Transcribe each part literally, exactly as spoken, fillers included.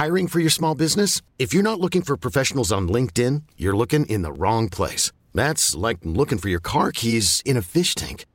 Hiring for your small business? If you're not looking for professionals on LinkedIn, you're looking in the wrong place. That's like looking for your car keys in a fish tank.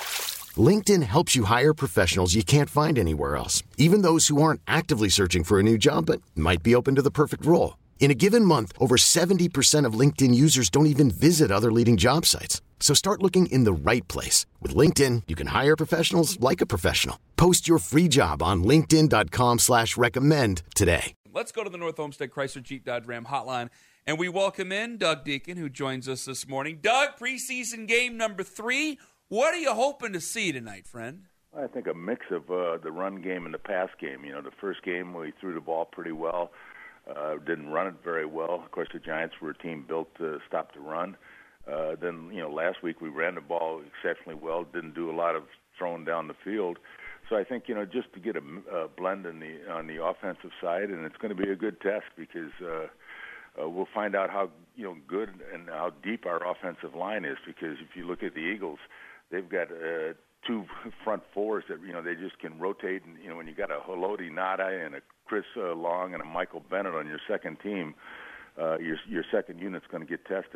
LinkedIn helps you hire professionals you can't find anywhere else, even those who aren't actively searching for a new job but might be open to the perfect role. In a given month, over seventy percent of LinkedIn users don't even visit other leading job sites. So start looking in the right place. With LinkedIn, you can hire professionals like a professional. Post your free job on linkedin dot com slash recommend today. Let's go to the North Homestead Chrysler Jeep Dodge Ram hotline, and we welcome in Doug Deacon, who joins us this morning. Doug, preseason game number three. What are you hoping to see tonight, friend? I think a mix of uh, the run game and the pass game. You know, the first game we threw the ball pretty well. Uh, didn't run it very well. Of course, the Giants were a team built to stop the run. Uh, then, you know, last week we ran the ball exceptionally well, didn't do a lot of throwing down the field. So I think, you know, just to get a, a blend in the, on the offensive side, and it's going to be a good test because uh, uh, we'll find out how, you know, good and how deep our offensive line is, because if you look at the Eagles, they've got uh, two front fours that, you know, they just can rotate. And, you know, when you got a Haloti Ngata and a Chris uh, Long and a Michael Bennett on your second team, uh, your your second unit's going to get tested.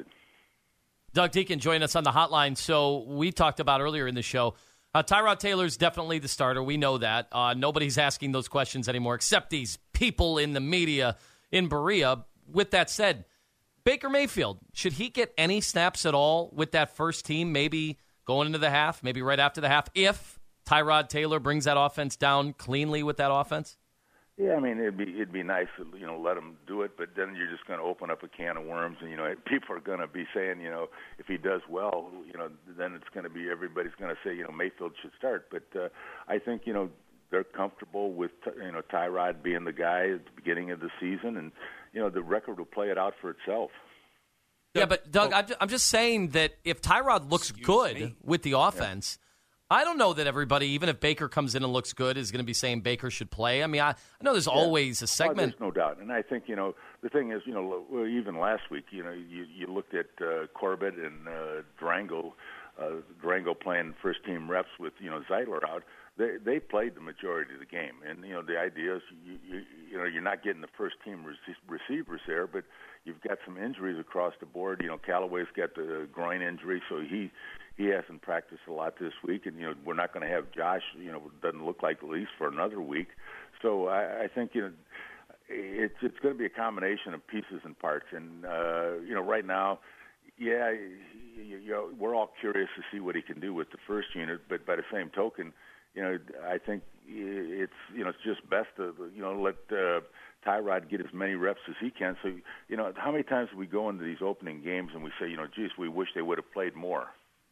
Doug Deacon joined us on the hotline. So we talked about earlier in the show, uh, Tyrod Taylor's definitely the starter. We know that. Uh, nobody's asking those questions anymore except these people in the media in Berea. With that said, Baker Mayfield, should he get any snaps at all with that first team, maybe going into the half, maybe right after the half, if Tyrod Taylor brings that offense down cleanly with that offense? Yeah, I mean, it'd be it'd be nice to, you know, let him do it, but then you're just going to open up a can of worms, and, you know, people are going to be saying, you know, if he does well, you know, then it's going to be, everybody's going to say, you know, Mayfield should start. But uh, I think, you know, they're comfortable with, you know, Tyrod being the guy at the beginning of the season, and, you know, the record will play it out for itself. Yeah, but, Doug, oh. I'm just saying that if Tyrod looks Excuse good me. with the offense, yeah. I don't know that everybody, even if Baker comes in and looks good, is going to be saying Baker should play. I mean, I, I know there's yeah. always a segment. Oh, there's no doubt. And I think, you know, the thing is, you know, even last week, you know, you, you looked at uh, Corbett and uh, Durango, uh, Durango playing first-team reps with, you know, Zeitler out. They they played the majority of the game. And, you know, the idea is, you, you, you know, you're not getting the first-team receivers there, but you've got some injuries across the board. You know, Callaway's got the groin injury, so he – He hasn't practiced a lot this week, and, you know, we're not going to have Josh, you know, doesn't look like at least for another week. So I, I think, you know, it's it's going to be a combination of pieces and parts. And, uh, you know, right now, yeah, you, you know, we're all curious to see what he can do with the first unit, but by the same token, you know, I think it's, you know, it's just best to, you know, let uh, Tyrod get as many reps as he can. So, you know, how many times do we go into these opening games and we say, you know, geez, we wish they would have played more?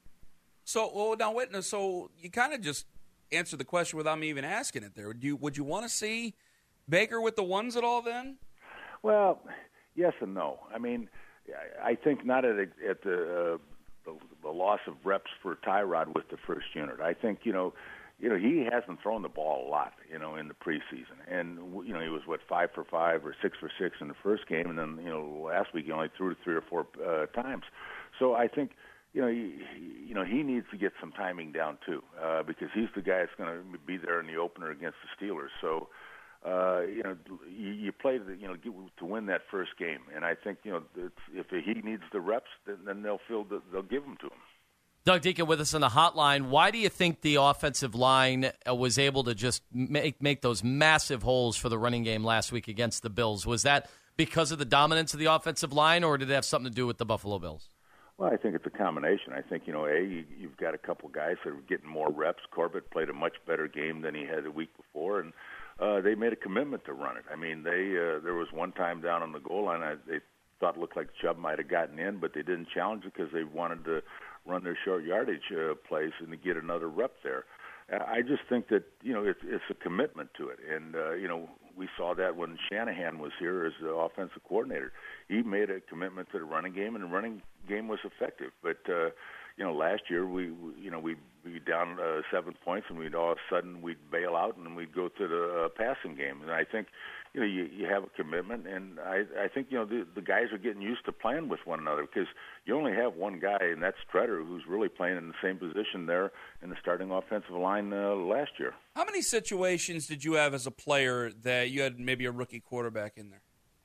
So, well, now, wait, so you kind of just answered the question without me even asking it there. Would you, would you want to see Baker with the ones at all then? Well, yes and no. I mean, I think not at, a, at the, uh, the the loss of reps for Tyrod with the first unit. I think, you know, you know, he hasn't thrown the ball a lot, you know, in the preseason. And, you know, he was, what, five for five or six for six in the first game. And then, you know, last week he only threw it three or four uh, times. So I think, you know, he, you know, he needs to get some timing down too, uh, because he's the guy that's going to be there in the opener against the Steelers. So, uh, you know, you, you play the, you know, get, to win that first game, and I think, you know, it's, if he needs the reps, then, then they'll feel the, they'll give them to him. Doug Deacon with us on the hotline. Why do you think the offensive line was able to just make make those massive holes for the running game last week against the Bills? Was that because of the dominance of the offensive line, or did it have something to do with the Buffalo Bills? Well, I think it's a combination. I think, you know, A, you, you've got a couple guys that are getting more reps. Corbett played a much better game than he had a week before, and uh, they made a commitment to run it. I mean, they uh, there was one time down on the goal line, I, they thought it looked like Chubb might have gotten in, but they didn't challenge it because they wanted to run their short yardage uh, plays and to get another rep there. I just think that, you know, it's, it's a commitment to it. And, uh, you know, we saw that when Shanahan was here as the offensive coordinator. He made a commitment to the running game, and the running game was effective. But, uh, you know, last year we, we you know, we'd be down uh, seven points, and we'd all of a sudden we'd bail out and we'd go to the uh, passing game. And I think, you know, you, you have a commitment, and I, I think, you know, the, the guys are getting used to playing with one another because you only have one guy, and that's Treader, who's really playing in the same position there in the starting offensive line uh, last year. How many situations did you have as a player that you had maybe a rookie quarterback in there?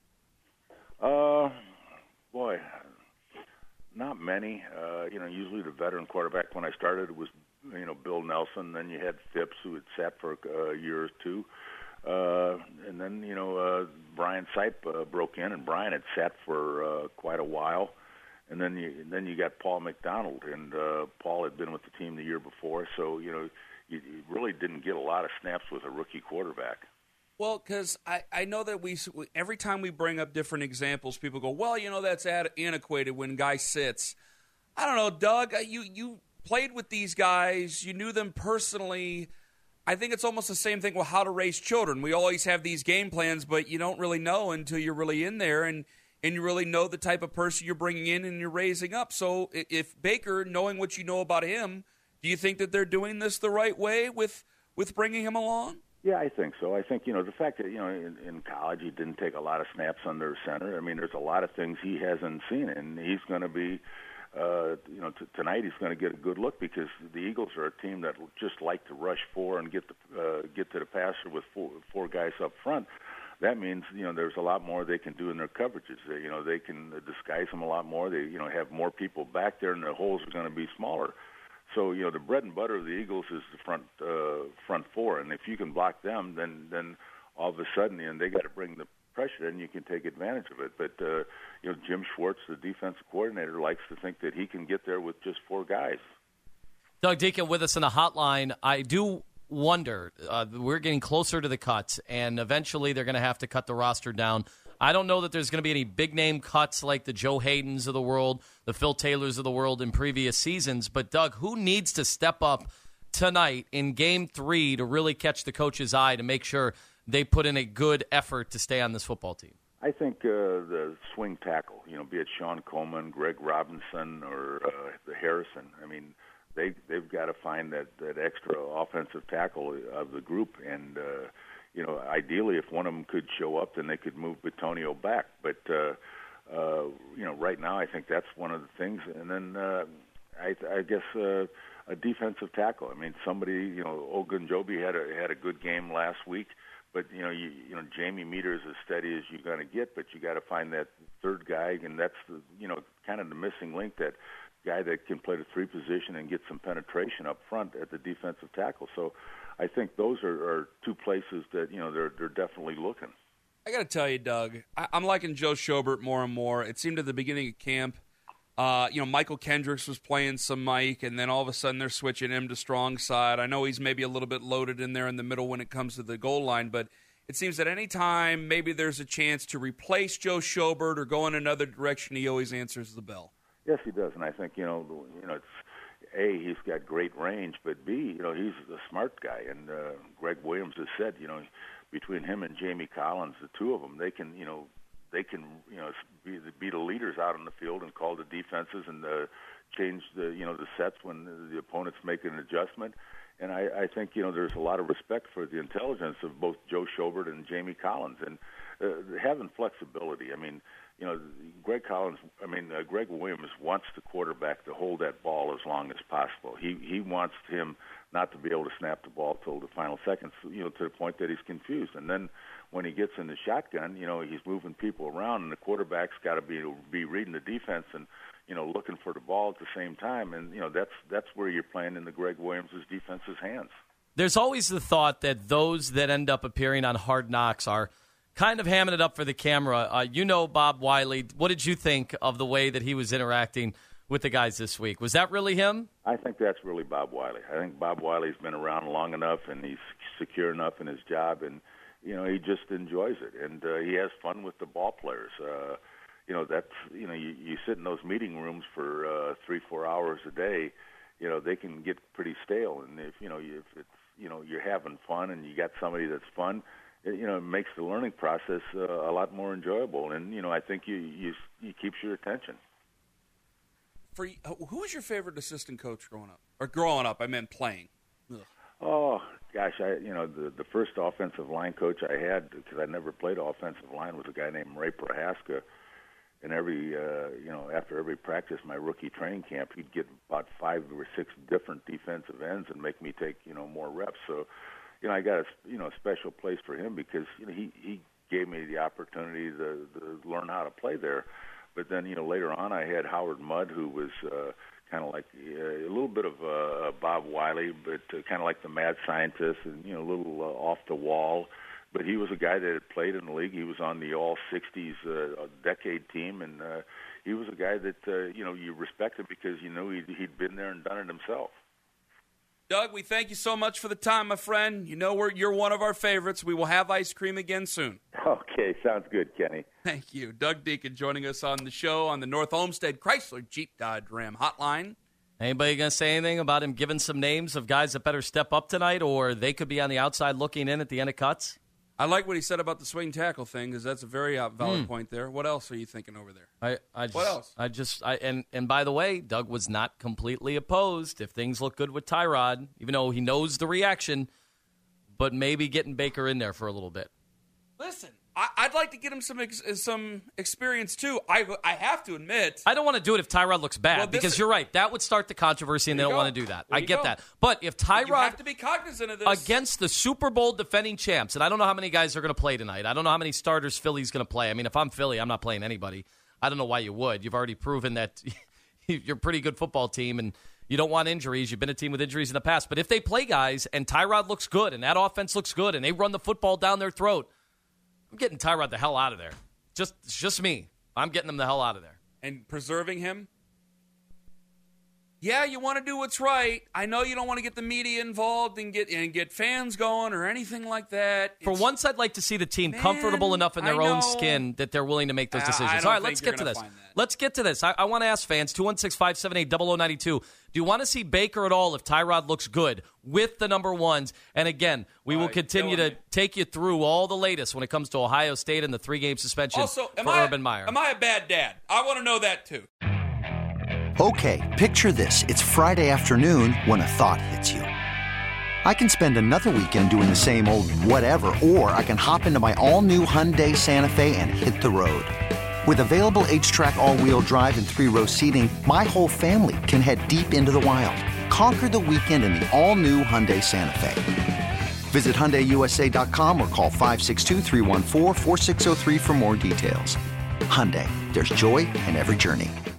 Uh, boy, not many. Uh, you know, usually the veteran quarterback when I started was, you know, Bill Nelson. Then you had Phipps, who had sat for a year or two. Uh, and then, you know, uh, Brian Sipe uh, broke in, and Brian had sat for uh, quite a while. And then you then you got Paul McDonald, and uh, Paul had been with the team the year before. So, you know, you, you really didn't get a lot of snaps with a rookie quarterback. Well, because I, I know that we every time we bring up different examples, people go, well, you know, that's ad- antiquated when guy sits. I don't know, Doug, you, you played with these guys. You knew them personally. I think it's almost the same thing with how to raise children. We always have these game plans, but you don't really know until you're really in there and, and you really know the type of person you're bringing in and you're raising up. So if Baker, knowing what you know about him, do you think that they're doing this the right way with, with bringing him along? Yeah, I think so. I think, you know, the fact that, you know, in, in college he didn't take a lot of snaps under center. I mean, there's a lot of things he hasn't seen, and he's going to be, uh, you know, t- tonight he's going to get a good look because the Eagles are a team that just like to rush four and get the uh, get to the passer with four, four guys up front. That means, you know, there's a lot more they can do in their coverages. They, you know, they can disguise them a lot more. They, you know, have more people back there, and their holes are going to be smaller. So, you know, the bread and butter of the Eagles is the front uh, front four, and if you can block them, then then all of a sudden, you know, they got to bring the pressure in. You can take advantage of it. But uh, you know, Jim Schwartz, the defensive coordinator, likes to think that he can get there with just four guys. Doug Deacon with us on the hotline. I do wonder. Uh, we're getting closer to the cuts, and eventually they're going to have to cut the roster down. I don't know that there's going to be any big-name cuts like the Joe Haydens of the world, the Phil Taylors of the world in previous seasons. But, Doug, who needs to step up tonight in Game three to really catch the coach's eye to make sure they put in a good effort to stay on this football team? I think uh, the swing tackle, you know, be it Sean Coleman, Greg Robinson, or uh, Harrison. I mean, they, they've got to find that, that extra offensive tackle of the group, and uh, you know, ideally, if one of them could show up, then they could move Bitonio back. But, uh, uh, you know, right now I think that's one of the things. And then uh, I, I guess uh, a defensive tackle. I mean, somebody, you know, Ogunjobi had a, had a good game last week. But, you know, you, you know, Jamie Meter is as steady as you're going to get, but you got to find that third guy, and that's, the, you know, kind of the missing link, that guy that can play the three position and get some penetration up front at the defensive tackle. So I think those are, are two places that, you know, they're they're definitely looking. I got to tell you, Doug, I, I'm liking Joe Schobert more and more. It seemed at the beginning of camp, uh, you know, Michael Kendricks was playing some Mike, and then all of a sudden they're switching him to strong side. I know he's maybe a little bit loaded in there in the middle when it comes to the goal line, but it seems that any time maybe there's a chance to replace Joe Schobert or go in another direction, he always answers the bell. Yes, he does, and I think, you know, you know, it's A, he's got great range, but B, you know, he's a smart guy, and uh, Greg Williams has said, you know, between him and Jamie Collins, the two of them, they can, you know, they can, you know, be the, be the leaders out on the field and call the defenses and uh, change the, you know, the sets when the opponents make an adjustment. And I, I think, you know, there's a lot of respect for the intelligence of both Joe Schobert and Jamie Collins, and uh, having flexibility. I mean, you know, Greg Collins, I mean, uh, Greg Williams wants the quarterback to hold that ball as long as possible. He he wants him not to be able to snap the ball till the final seconds, you know, to the point that he's confused. And then when he gets in the shotgun, you know, he's moving people around, and the quarterback's got to be be reading the defense and, you know, looking for the ball at the same time. And, you know, that's that's where you're playing in the Greg Williams' defense's hands. There's always the thought that those that end up appearing on Hard Knocks are kind of hamming it up for the camera. Uh, you know Bob Wiley. What did you think of the way that he was interacting with the guys this week? Was that really him? I think that's really Bob Wiley. I think Bob Wiley's been around long enough, and he's secure enough in his job, and, you know, he just enjoys it. And uh, he has fun with the ball players. Uh, you know, that's, you know, you, you sit in those meeting rooms for uh, three, four hours a day, you know, they can get pretty stale. And if, you know, if it's, you know, you're having fun and you got somebody that's fun, it, you know, it makes the learning process uh, a lot more enjoyable. And, you know, I think you, you, you keeps your attention. For who was your favorite assistant coach growing up? Or growing up, I meant playing. Ugh. Oh gosh, I you know the the first offensive line coach I had, because I never played offensive line, was a guy named Ray Prohaska. And every uh, you know after every practice, my rookie training camp, he'd get about five or six different defensive ends and make me take you know more reps. So you know I got a you know a special place for him because you know he he gave me the opportunity to, to learn how to play there. But then, you know, later on I had Howard Mudd, who was uh, kind of like uh, a little bit of uh, Bob Wiley, but uh, kind of like the mad scientist and, you know, a little uh, off the wall. But he was a guy that had played in the league. He was on the all-sixties uh, decade team, and uh, he was a guy that, uh, you know, you respected because you knew he'd, he'd been there and done it himself. Doug, we thank you so much for the time, my friend. You know we're, you're one of our favorites. We will have ice cream again soon. Okay, sounds good, Kenny. Thank you. Doug Deacon joining us on the show on the North Olmsted Chrysler Jeep Dodge Ram hotline. Anybody going to say anything about him giving some names of guys that better step up tonight, or they could be on the outside looking in at the end of cuts? I like what he said about the swing tackle thing because that's a very uh, valid mm. point there. What else are you thinking over there? I, I just, what else? I just, I and and by the way, Doug was not completely opposed if things look good with Tyrod, even though he knows the reaction, but maybe getting Baker in there for a little bit. Listen, I, I'd like to get him some ex, some experience too. I I have to admit, I don't want to do it if Tyrod looks bad well, because is, you're right. That would start the controversy, and they don't go. want to do that. There I get go. that. But if Tyrod, you have to be cognizant of this against the Super Bowl defending champs, and I don't know how many guys are going to play tonight. I don't know how many starters Philly's going to play. I mean, if I'm Philly, I'm not playing anybody. I don't know why you would. You've already proven that you're a pretty good football team, and you don't want injuries. You've been a team with injuries in the past. But if they play guys, and Tyrod looks good, and that offense looks good, and they run the football down their throat, I'm getting Tyrod the hell out of there. Just, it's just me. I'm getting him the hell out of there. And preserving him? Yeah, you want to do what's right. I know you don't want to get the media involved and get and get fans going or anything like that. For it's, once, I'd like to see the team man, comfortable enough in their I own know. skin that they're willing to make those I- decisions. I don't All right, think let's you're get to gonna this. find that. Let's get to this. I, I want to ask fans, two one six, five seven eight, zero zero nine two, do you want to see Baker at all if Tyrod looks good with the number ones? And again, we All will right, continue to killing me. take you through all the latest when it comes to Ohio State and the three-game suspension Also, am for I, Urban Meyer. am I a bad dad? I want to know that too. Okay, picture this. It's Friday afternoon when a thought hits you. I can spend another weekend doing the same old whatever, or I can hop into my all-new Hyundai Santa Fe and hit the road. With available H-Track all-wheel drive and three-row seating, my whole family can head deep into the wild. Conquer the weekend in the all-new Hyundai Santa Fe. Visit Hyundai U S A dot com or call five six two, three one four, four six zero three for more details. Hyundai, there's joy in every journey.